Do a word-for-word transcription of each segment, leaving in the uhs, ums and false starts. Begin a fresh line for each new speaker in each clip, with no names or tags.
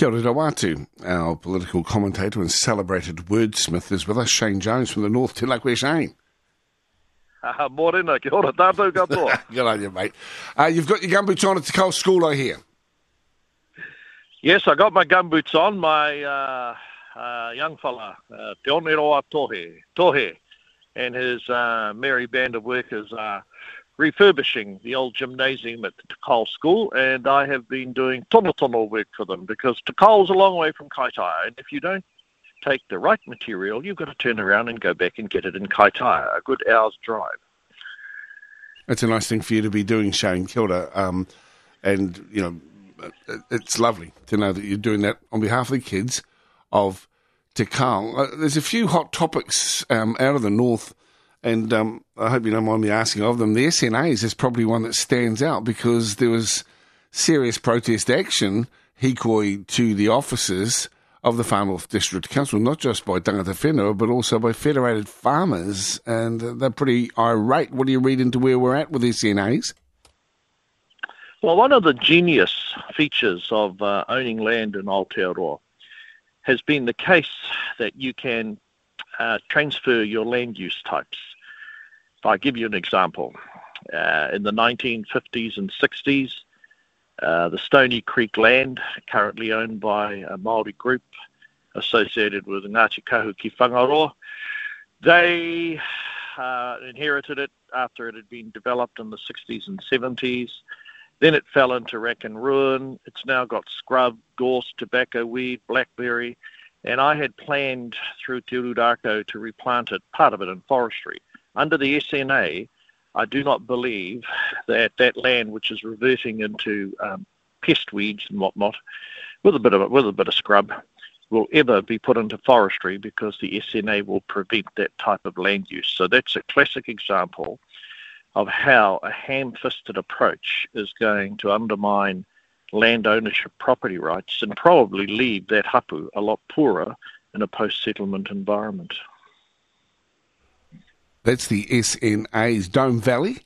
Kia ora Rawatu, our political commentator and celebrated wordsmith, is with us. Shane Jones from the North. Te laku e Shane.
Uh, morena, kia ora tātou katoa.
Good on you, mate. Uh, you've got your gumboots on at Te Kau School, I hear.
Yes, I got my gumboots on. My uh, uh, young fella, uh, Te Oneroa Tohe, Tohe, and his uh, merry band of workers are refurbishing the old gymnasium at the Te Kau School, and I have been doing tono tono work for them because Te Kau's a long way from Kaitaia, and if you don't take the right material, you've got to turn around and go back and get it in Kaitaia, a good hour's drive.
It's a nice thing for you to be doing, Shane. Kia ora. Um, and, you know, it's lovely to know that you're doing that on behalf of the kids of Te Kau. Uh, there's a few hot topics um, out of the north, and um, I hope you don't mind me asking of them. The S N A's is probably one that stands out because there was serious protest action, hikoi, to the officers of the Far North District Council, not just by tangata whenua, but also by federated farmers, and they're pretty irate. What do you read into where we're at with S N A's?
Well, one of the genius features of uh, owning land in Aotearoa has been the case that you can uh, transfer your land use types. If I give you an example, uh, in the nineteen fifties and sixties, Uh, the Stony Creek land, currently owned by a Māori group associated with Ngāti Kahu ki Whangaroa, they uh, inherited it after it had been developed in the sixties and seventies. Then it fell into rack and ruin. It's now got scrub, gorse, tobacco weed, blackberry, and I had planned through Te Urudako to replant it, part of it in forestry. Under the S N A, I do not believe that that land, which is reverting into um, pest weeds and whatnot, with a bit of with a bit of scrub, will ever be put into forestry because the S N A will prevent that type of land use. So that's a classic example of how a ham-fisted approach is going to undermine land ownership property rights and probably leave that hapu a lot poorer in a post-settlement environment.
That's the S N A's. Dome Valley?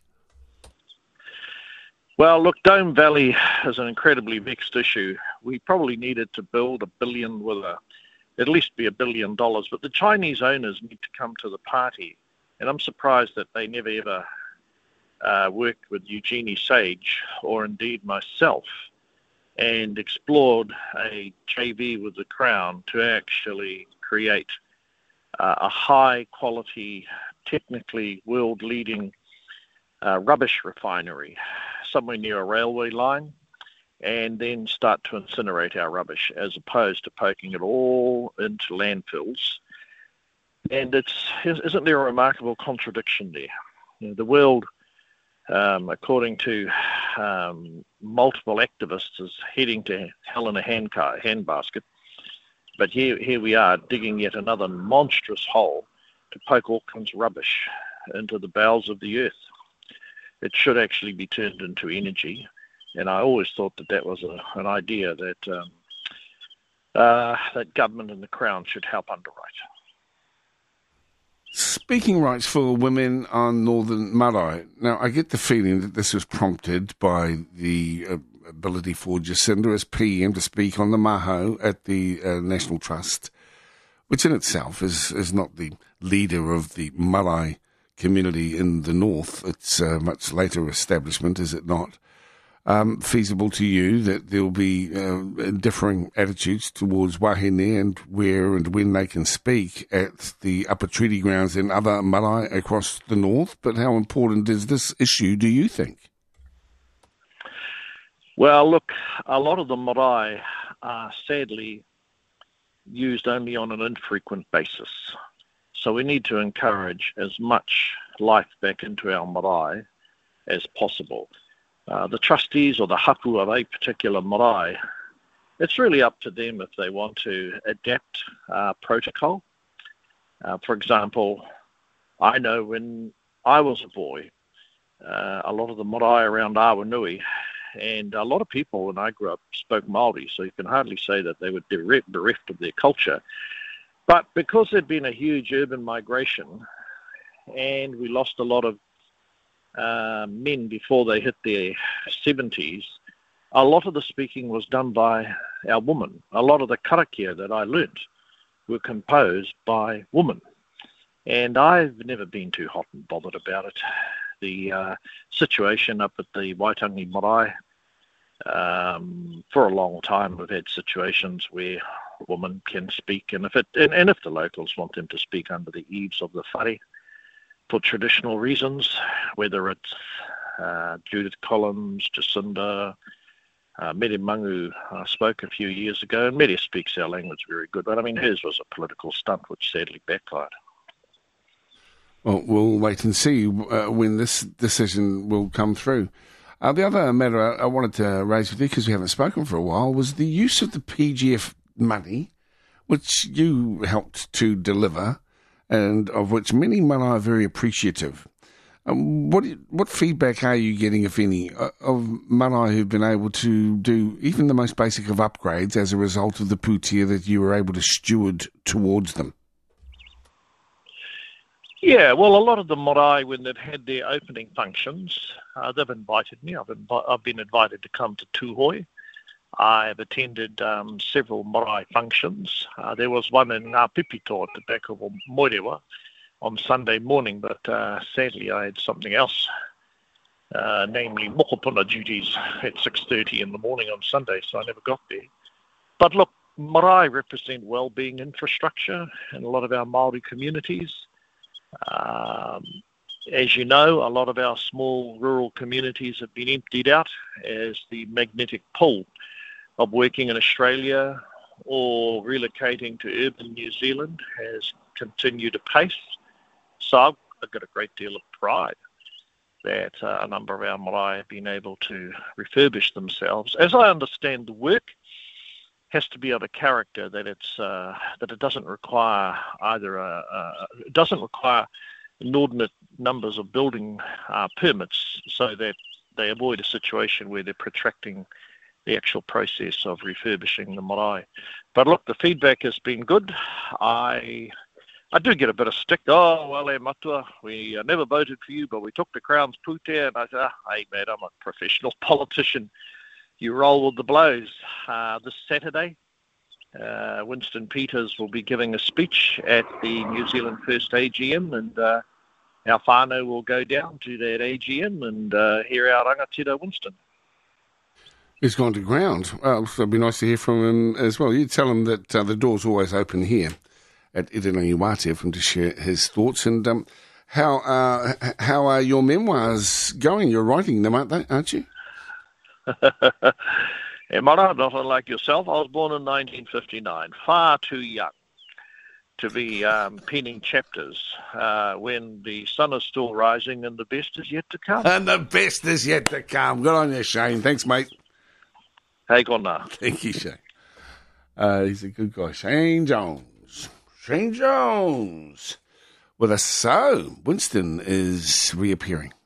Well, look, Dome Valley is an incredibly vexed issue. We probably needed to build a billion with a, at least be a billion dollars, but the Chinese owners need to come to the party. And I'm surprised that they never ever uh, worked with Eugenie Sage or indeed myself and explored a J V with the Crown to actually create uh, a high quality, technically world-leading uh, rubbish refinery somewhere near a railway line, and then start to incinerate our rubbish as opposed to poking it all into landfills. And it's isn't there a remarkable contradiction there? You know, the world, um, according to um, multiple activists, is heading to hell in a handcar, handbasket. But here, here we are digging yet another monstrous hole to poke Auckland's rubbish into the bowels of the earth. It should actually be turned into energy, and I always thought that that was a, an idea that um, uh, that government and the Crown should help underwrite.
Speaking rights for women on Northern Marae. Now, I get the feeling that this was prompted by the uh, ability for Jacinda as P M to speak on the maho at the uh, National Trust, which in itself is, is not the leader of the Marae community in the north. It's a much later establishment, is it not? Um, feasible to you that there'll be uh, differing attitudes towards wahine and where and when they can speak at the upper treaty grounds in other marae across the north, but how important is this issue, do you think?
Well, look, a lot of the marae are sadly used only on an infrequent basis. So we need to encourage as much life back into our marae as possible. Uh, the trustees or the hapu of a particular marae, it's really up to them if they want to adapt uh, protocol. Uh, for example, I know when I was a boy, uh, a lot of the marae around Awanui, and a lot of people when I grew up spoke Māori, so you can hardly say that they were bereft, bereft of their culture. But because there'd been a huge urban migration and we lost a lot of uh, men before they hit their seventies, a lot of the speaking was done by our women. A lot of the karakia that I learnt were composed by women. And I've never been too hot and bothered about it. The uh, situation up at the Waitangi Marae, um, for a long time we've had situations where women can speak, and if it and, and if the locals want them to speak under the eaves of the whare for traditional reasons, whether it's uh, Judith Collins, Jacinda, uh, Mere Mangu uh, spoke a few years ago, and Mere speaks our language very good, but I mean hers was a political stunt which sadly backfired.
Well, we'll wait and see uh, when this decision will come through. Uh, the other matter I wanted to raise with you, because we haven't spoken for a while, was the use of the P G F money, which you helped to deliver, and of which many marae are very appreciative. Um, what what feedback are you getting, if any, of marae who've been able to do even the most basic of upgrades as a result of the pūtea that you were able to steward towards them?
Yeah, well, a lot of the marae, when they've had their opening functions, uh, they've invited me. I've, invi- I've been invited to come to Tūhoe. I've attended um, several marae functions. Uh, there was one in uh, Pipito at the back of Moerewa on Sunday morning, but uh, sadly I had something else, uh, namely mokopuna duties at six thirty in the morning on Sunday, so I never got there. But look, marae represent well-being infrastructure in a lot of our Māori communities. Um, as you know, a lot of our small rural communities have been emptied out as the magnetic pull of working in Australia or relocating to urban New Zealand has continued apace. So I've, I've got a great deal of pride that uh, a number of our marae have been able to refurbish themselves. As I understand, the work has to be of a character that it's uh, that it doesn't require either a, a it doesn't require inordinate numbers of building uh, permits, so that they avoid a situation where they're protracting the actual process of refurbishing the marae. But look, the feedback has been good. I I do get a bit of stick. Oh, well, e matua, we uh, never voted for you, but we took the Crown's pūtea. And I said, ah, hey, mate, I'm a professional politician. You roll with the blows. Uh, this Saturday, uh, Winston Peters will be giving a speech at the New Zealand First A G M, and uh, our whānau will go down to that A G M and uh, hear our rangatira Winston.
He's gone to ground. Well, so it'd be nice to hear from him as well. You tell him that uh, the door's always open here at Irirangi Wātea for him to share his thoughts. And um, how, uh, how are your memoirs going? You're writing them, aren't they? Aren't you?
Hey, Mara, not unlike yourself, I was born in nineteen fifty-nine, far too young to be um, penning chapters uh, when the sun is still rising and the best is yet to come.
And the best is yet to come. Good on you, Shane. Thanks, mate.
Hey, Gonna.
Thank you, Shane. Uh, he's a good guy. Shane Jones. Shane Jones with us. So, Winston is reappearing.